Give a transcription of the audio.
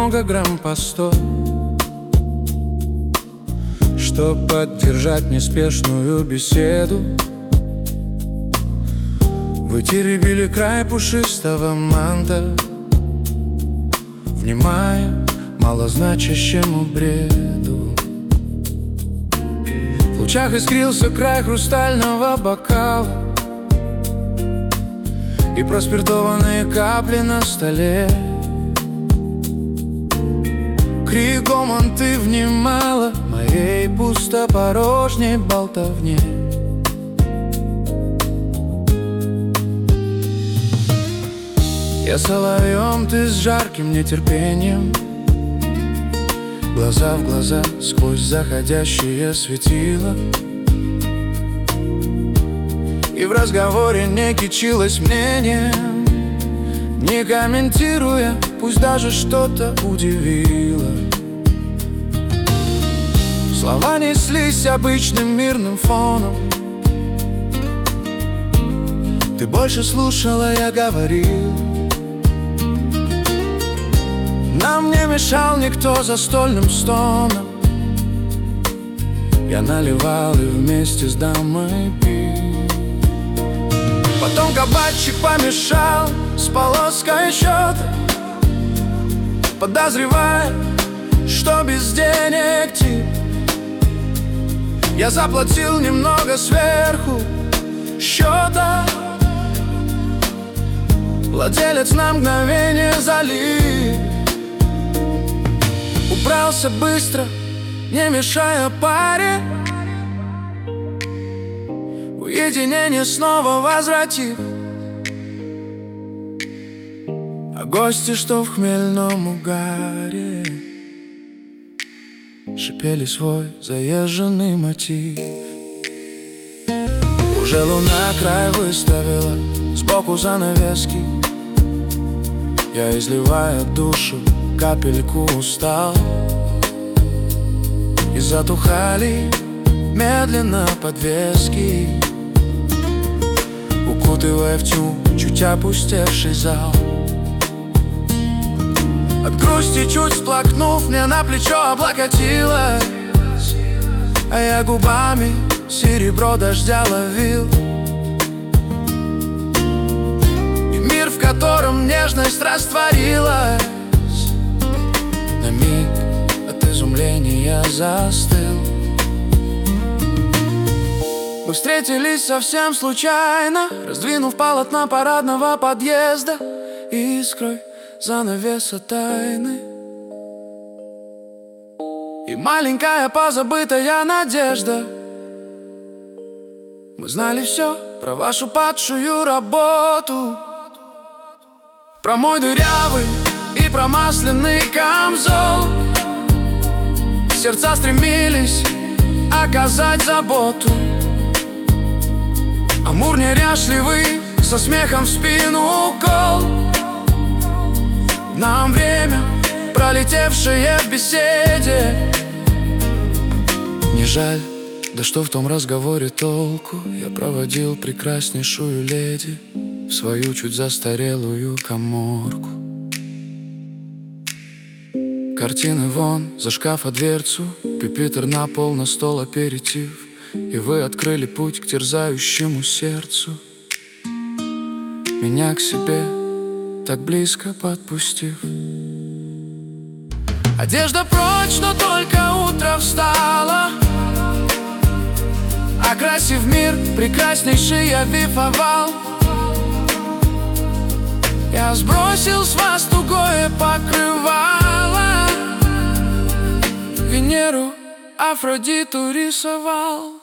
много грамм по 100, чтоб поддержать неспешную беседу. Вы теребили край пушистого манта, внимая малозначащему бреду. В лучах искрился край хрустального бокала и проспиртованные капли на столе. Криком ты внимала моей пустопорожней болтовне. Я соловьем, ты с жарким нетерпением, глаза в глаза сквозь заходящее светило. И в разговоре не кичилось мнением, не комментируя, пусть даже что-то удивило. Слова неслись обычным мирным фоном. Ты больше слушала, я говорил. Нам не мешал никто за стольным стоном. Я наливал и вместе с дамой пил. Потом кабачик помешал с полоской счета, подозревая, что без денег тип. Я заплатил немного сверху счета. Владелец на мгновение залив. Убрался быстро, не мешая паре, уединение снова возвратив. А гости, что в хмельном угаре, шипели свой заезженный мотив. Уже луна край выставила сбоку занавески. Я, изливая душу, капельку устал, и затухали медленно подвески, укутывая в тьму чуть опустевший зал. От грусти чуть всплакнув, мне на плечо облокотилась, а я губами серебро дождя ловил. И мир, в котором нежность растворилась, на миг от изумления застыл. Мы встретились совсем случайно, раздвинув полотна парадного подъезда искрой занавеса тайны. И маленькая позабытая надежда. Мы знали все про вашу падшую работу, про мой дырявый и промасленный камзол. Сердца стремились оказать заботу. Амур неряшливый, со смехом в спину укол. Нам время, пролетевшее в беседе. Не жаль, да что в том разговоре толку? Я проводил прекраснейшую леди в свою чуть застарелую каморку. Картины вон, за шкафа дверцу, пюпитр на пол, на стол аперитив. И вы открыли путь к терзающему сердцу, меня к себе так близко подпустив. Одежда прочь, но только утро встало, окрасив мир прекраснейший, явив овал. Я сбросил с вас тугое покрывало, Венеру Афродиту рисовал.